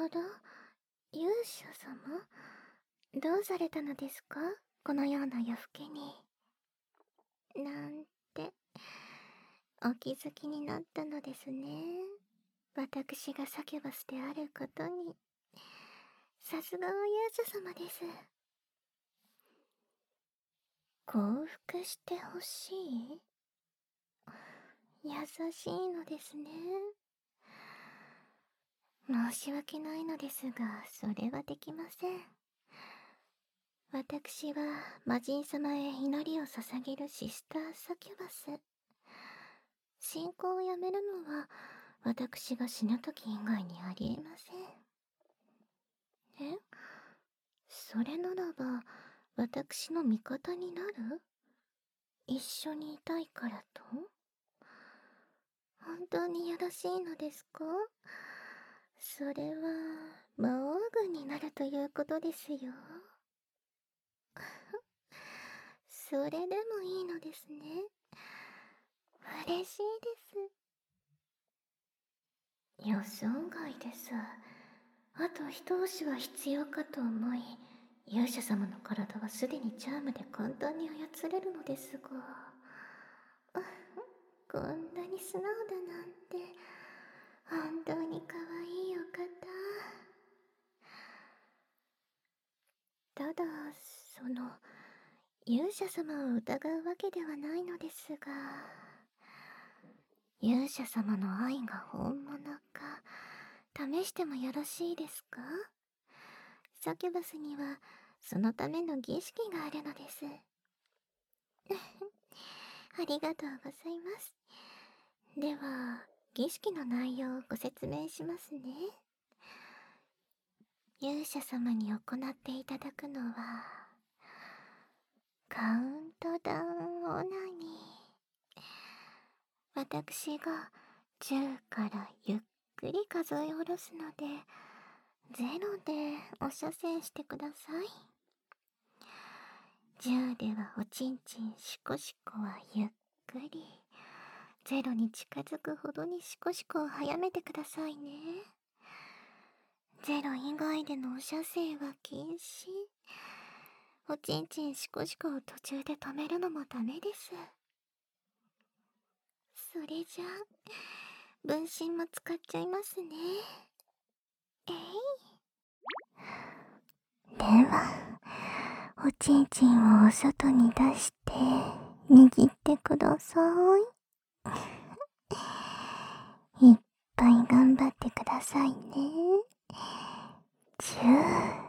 ら、勇者様、どうされたのですか、このような夜更けに。なんて、お気づきになったのですね。私がサキュバスであることに。さすがは勇者様です。降伏してほしい？優しいのですね。申し訳ないのですが、それはできません。私は魔人様へ祈りを捧げるシスター・サキュバス。信仰をやめるのは私が死ぬ時以外にありえません。え？それならば私の味方になる？一緒にいたいからと？本当によろしいのですか？それは魔王軍になるということですよ。それでもいいのですね。嬉しいです。予想外です。あと一押しは必要かと思い、勇者様の体はすでにチャームで簡単に操れるのですが、こんなに素直だなんて、本当に可愛いお方。ただ、勇者様を疑うわけではないのですが、勇者様の愛が本物か、試してもよろしいですか？サキュバスには、そのための儀式があるのです。ありがとうございます。では、儀式の内容をご説明しますね。勇者様に行っていただくのは、カウントダウンオナニー。私が10からゆっくり数え下ろすので、0でお射精してください。10ではおちんちんシコシコはゆっくり。0に近づくほどにシコシコを早めてくださいね。0以外でのお射精は禁止。おちんちんシコシコを途中で止めるのもダメです。それじゃあ、分身も使っちゃいますね。では、おちんちんをお外に出して握ってください。いっぱい頑張ってくださいね。10。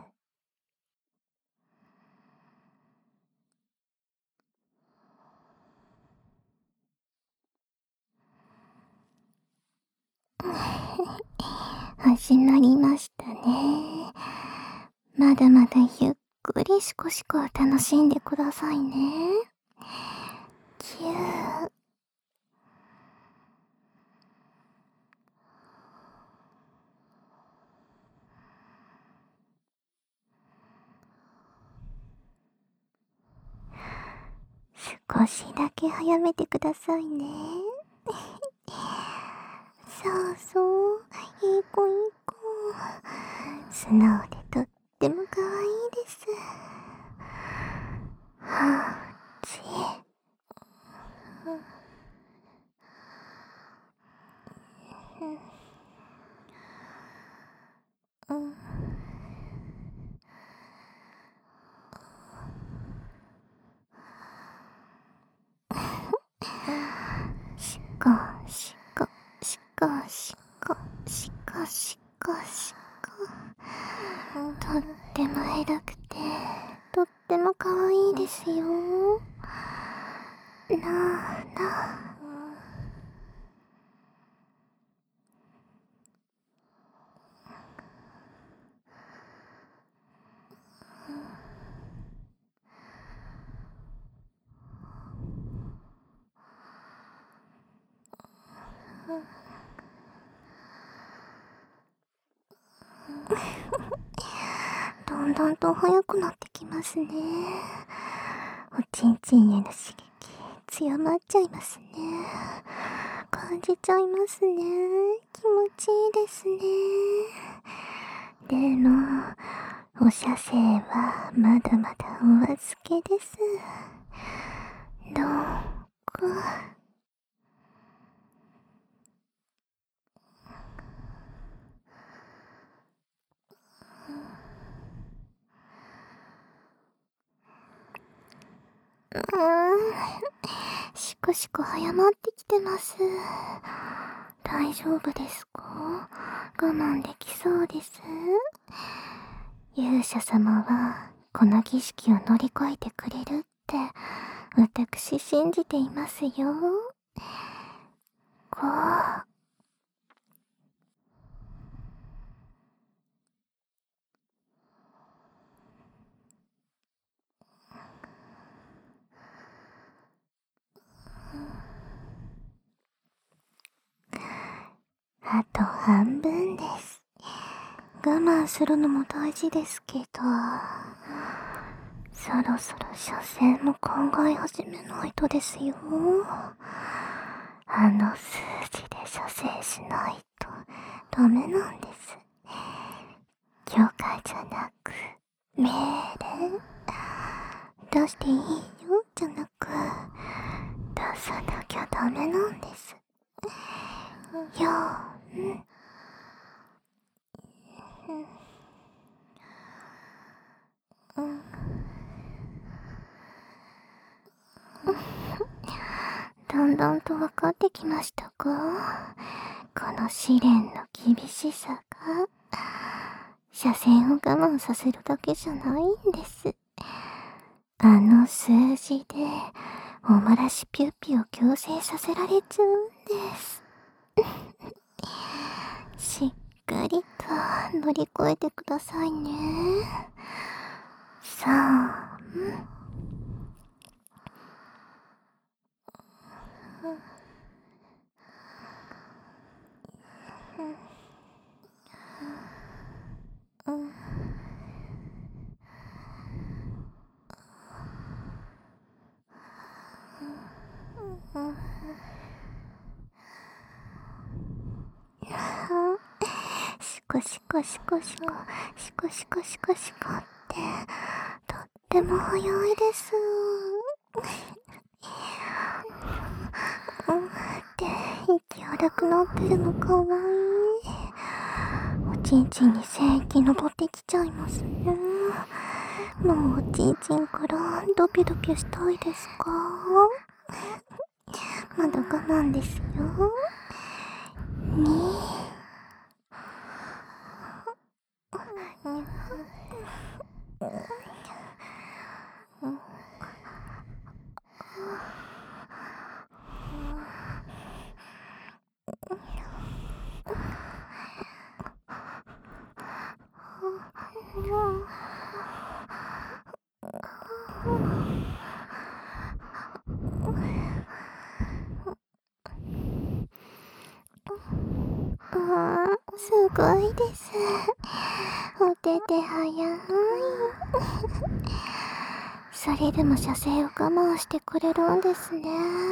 始まりましたね。まだまだゆっくりシコシコを楽しんでくださいね。9。少しだけ早めてくださいね。そうそう、いい子いい子。素直でとっても可愛いです。はぁ、ち。うん。しこしこしこしこしこしこしこ。とっても偉くて、とっても可愛いですよ。なあなあ。だんだんと早くなってきますね。おちんちんへの刺激強まっちゃいますね。感じちゃいますね。気持ちいいですね。 でも、お射精はまだまだお預けです。どうか。しこしこ早まってきてます。大丈夫ですか？我慢できそうです。勇者様はこの儀式を乗り越えてくれるって私信じていますよ。こう。あと半分です。我慢するのも大事ですけど、そろそろ射精も考え始めないとですよ。あの数字で射精しないとダメなんです。許可じゃなく命令。出していいよじゃなく出さなきゃダメなんです。だんだんと分かってきましたか？この試練の厳しさが。射精を我慢させるだけじゃないんです。あの数字でおもらしピュッピを強制させられちゃうんです。しっかりと乗り越えてくださいね。さあ、シコシコシコシコ、シコシコシコシコって、とっても早いです。って息荒くなってるのかわいい。おちんちんに精液登ってきちゃいますね。もうおちんちんからドピドピしたいですか？まだ我慢ですよ。すごいです。お手手早い。それでも射精を我慢してくれるんですね。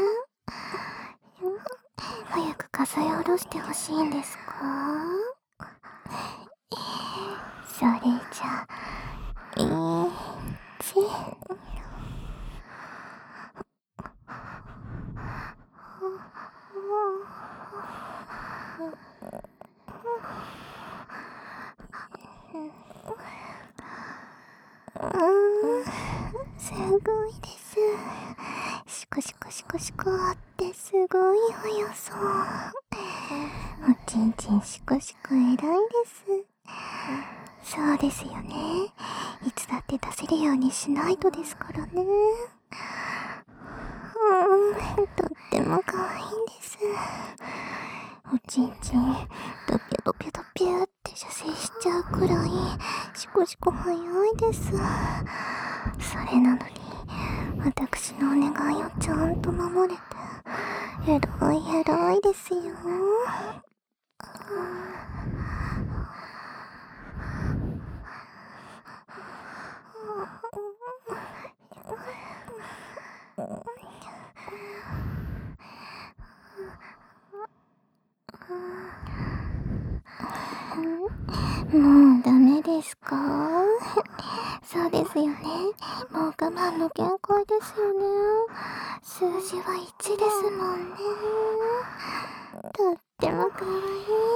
早く数え下ろしてほしいんですか？それじゃ、すごいです。シコシコシコシコってすごい速そう。おちんちんシコシコ偉いです。そうですよね。いつだって出せるようにしないとですからね。とっても可愛いんです。おちんちんドピュドピュドピュって射精しちゃうくらいシコシコ早いです。それなのに私のお願いをちゃんと守れて偉い偉いですよ。 もうダメですか？そうですよね。もう我慢の限界ですよね。数字は1ですもんね。とってもかわいい。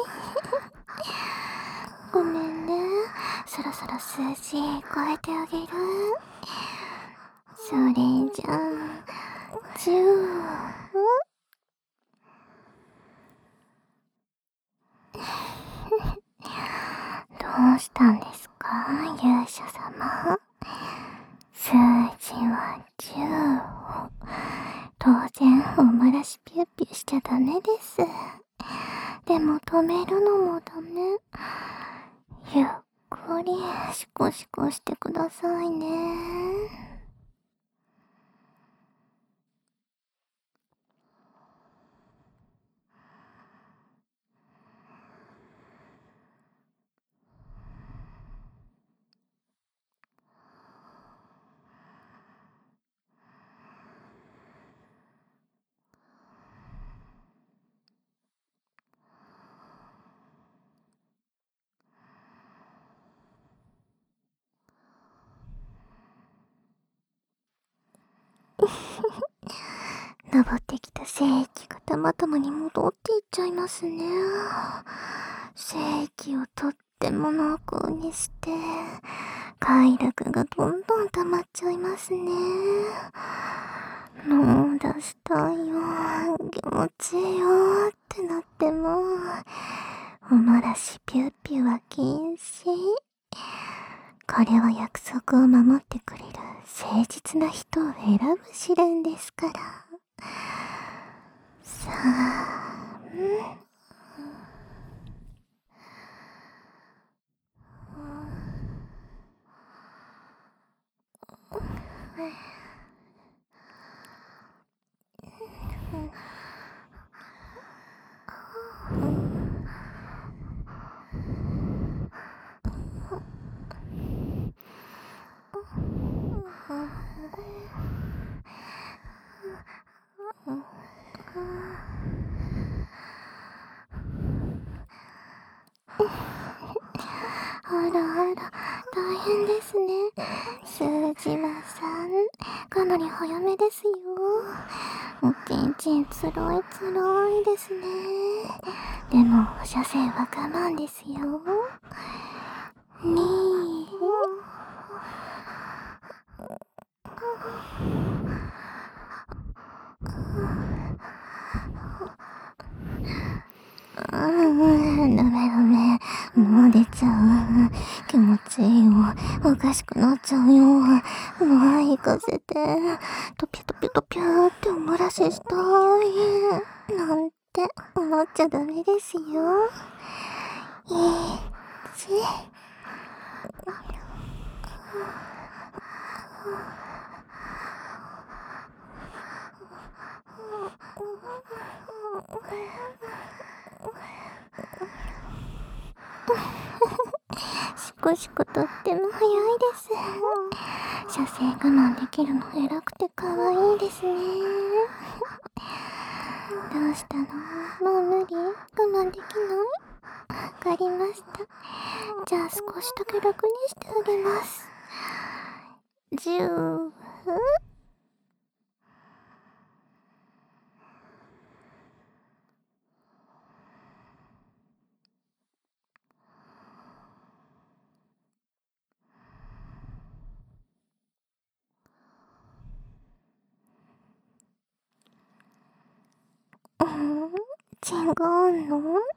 ごめんね。そろそろ数字超えてあげる。それじゃあ、10。どうしたんですか、勇者様。数字は10。当然お漏らしピュッピュしちゃダメです。でも止めるのもダメ。ゆっくりシコシコしてくださいね。登ってきた精液がたまたまに戻っていっちゃいますね。精液をとっても濃厚にして、快楽がどんどん溜まっちゃいますね。もう出したいよ、気持ちいいよってなっても、お漏らしピュッピュは禁止。これは約束を守ってくれる誠実な人を選ぶ試練ですから。さあ、あらあら、大変ですね。数字は3。かなり早めですよ。おちんちんつろいつろいですね。でも、射精は我慢ですよ。2。ダメダメ。もう出ちゃう。気持ちいいよ。おかしくなっちゃうよ。もう行かせて。トピュトピュトピューってお漏らししたい。なんて思っちゃダメですよ。1。シコシコとっても早いです。射精我慢できるの偉くて可愛いですね。どうしたの？もう無理？我慢できない？わかりました。じゃあ少しだけ楽にしてあげます。10。違うの？わ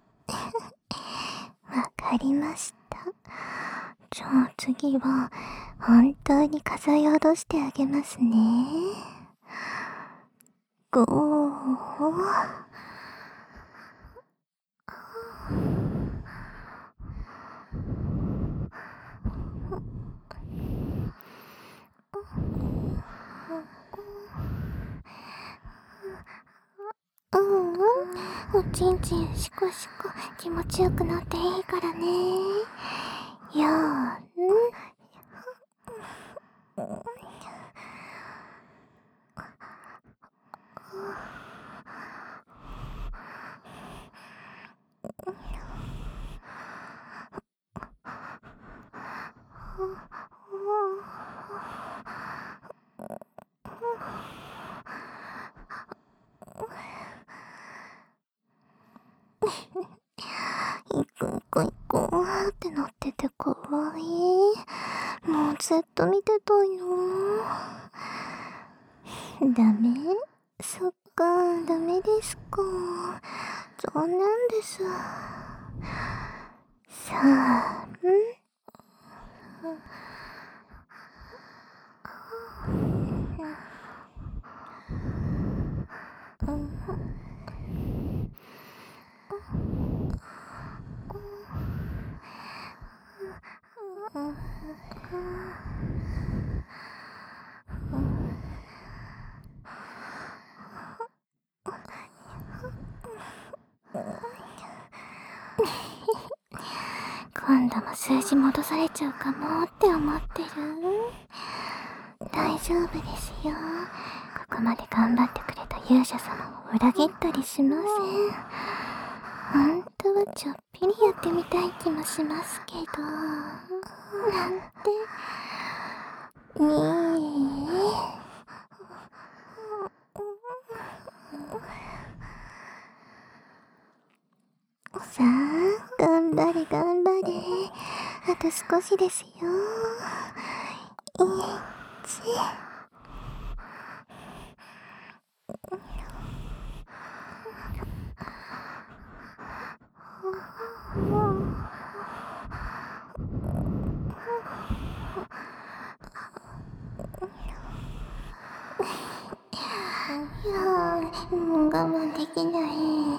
かりました。じゃあ次は本当に数え下ろしてあげますね。5。おちんちんシコシコ気持ちよくなっていいからね。4。 いくってなっててかわいい。もうずっと見てたよ。ダメ？そっか、ダメですか。残念です。さあ、今度も数字戻されちゃうかもって思ってる？大丈夫ですよ。ここまで頑張ってくれた勇者様を裏切ったりしません。本当はちょっぴりやってみたい気もしますけど、なんて。さあ、頑張れ。あと少しですよ。もう我慢できない。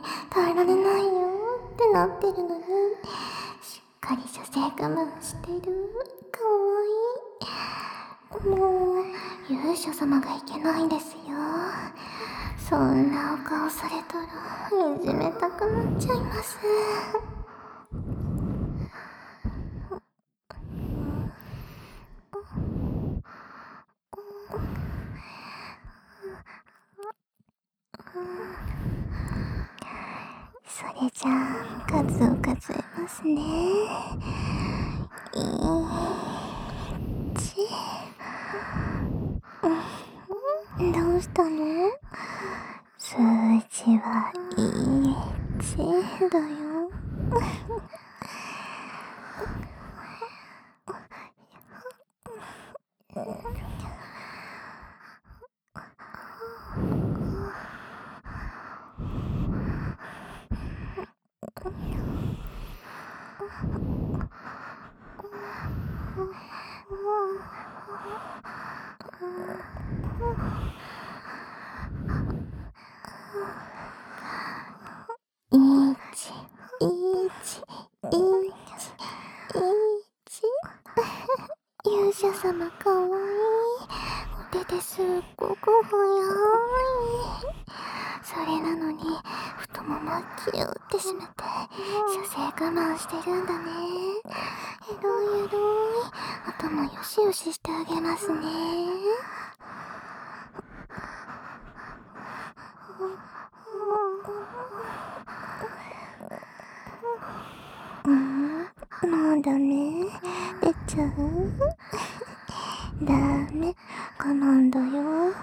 耐えられないよってなってるのに、しっかり射精我慢してる。かわいい。もう、勇者様がいけないんですよ。そんなお顔されたら、いじめたくなっちゃいます。それじゃあ、数を数えますね。どうしたの？数字は1だよ。勇者様かわいい。お手ですっごく早い。それなのに太ももキューって締めて射精我慢してるんだね。エロい。頭よしよししてあげますね。もうダメ？出ちゃう？ダメ、我慢だよ。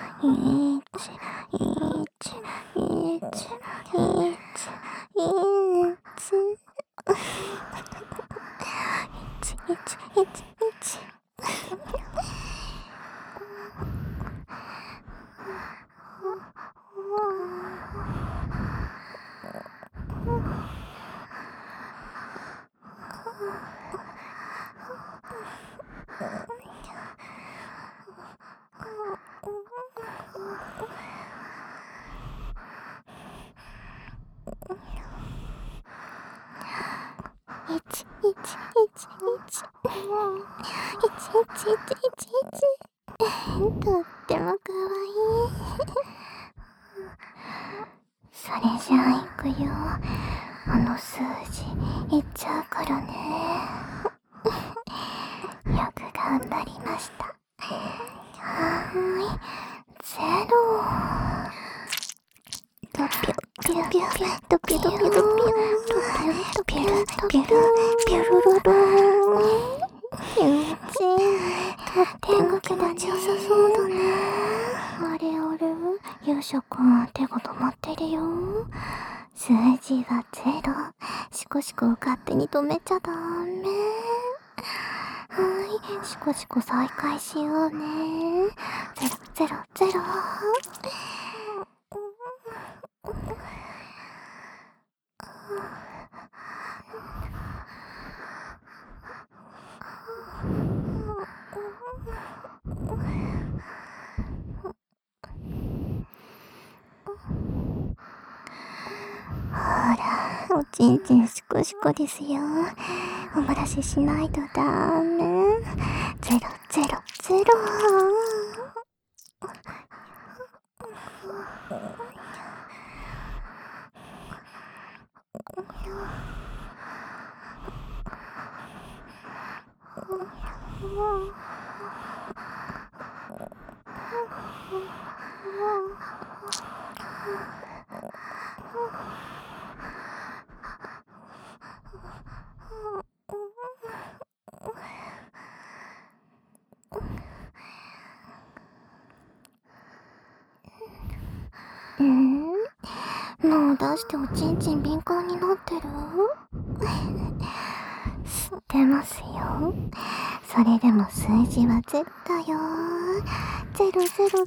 とってもかわいい。それじゃあいくよ。あの数字いっちゃうからね。よく頑張りました。はーい、0。ドピュドピュドピュドピュドピュドピュドピュドピュピュルルルーン。天国立ち良さそうだね。あれ勇者くん手が止まってるよ。数字はゼロ。シコシコを勝手に止めちゃダメ。はい、シコシコ再開しようね。ゼロ、ゼロ、ゼロ。ほら、おちんちんシコシコですよ。お漏らししないとダメ。ゼロ、ゼロ、ゼロ。もう出しておちんちん敏感になってる？知ってますよ。それでも数字はゼロだよ。ゼロゼロゼロゼロ。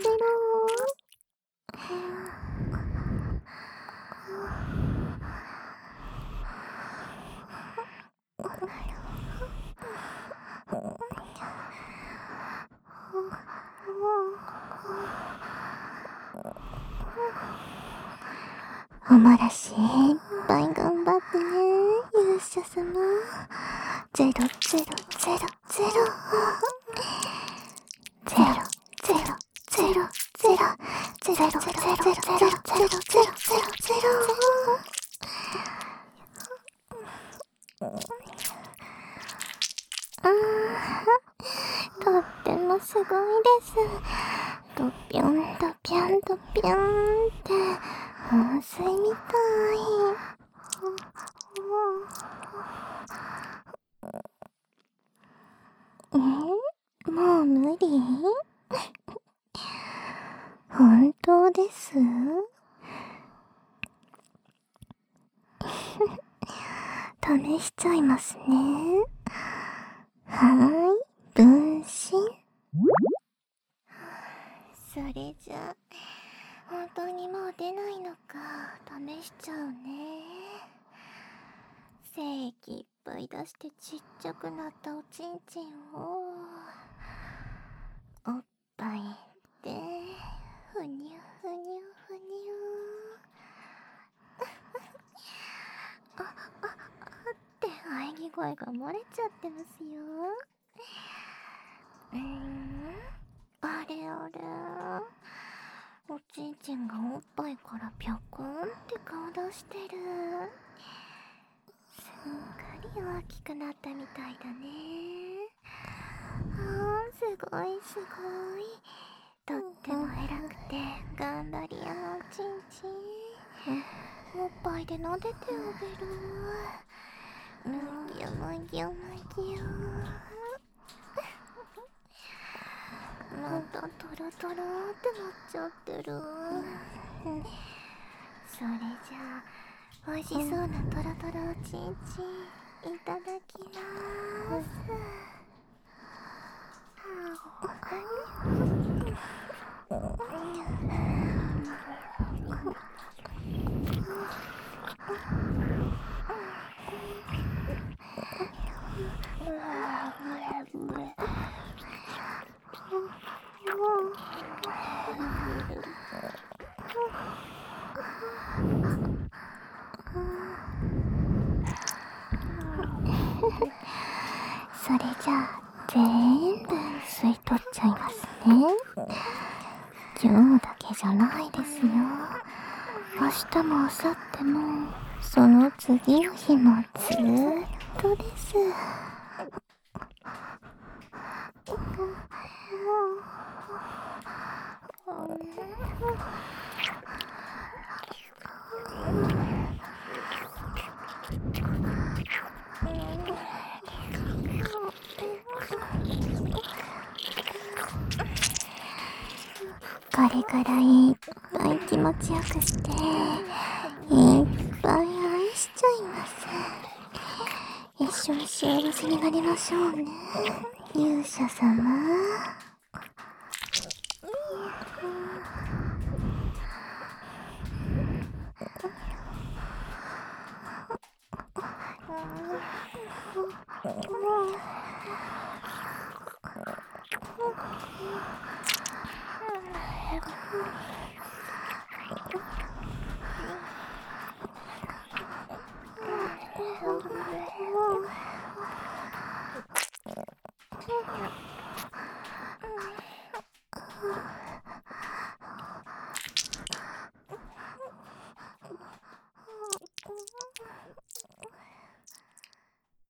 お漏らしいっぱい頑張ってね、勇者様。ゼロゼロゼロゼロ。ゼロゼロゼロゼロゼロゼロゼロゼロゼロゼロゼロゼロ。とってもすごいです。ドピョンドピョンドピョンって噴水みたい。もう無理？本当です？試しちゃいますね。分身。それじゃ本当にもう出ないのか。試しちゃうね。精液いっぱい出してちっちゃくなったおちんちんをおっぱいでふにゅふにゅふにゅって喘ぎ声が漏れちゃってますよ。あれあれ、おちんちんがおっぱいからぴょこんって顔出してる。すっかり大きくなったみたいだね。すごいすごい。とっても偉くて頑張り屋のおちんちん。おっぱいで撫でてあげる。むぎゅむぎゅむぎゅ。またトロトロってなっちゃってる。それじゃあ美味しそうなトロトロおちんちんいただきます。それじゃあ全部吸い取っちゃいますね。今日だけじゃないですよ。明日も明後日もその次の日もずーっとです。これからいっぱい気持ちよくしていっぱい一緒に幸せになりましょうね、勇者様。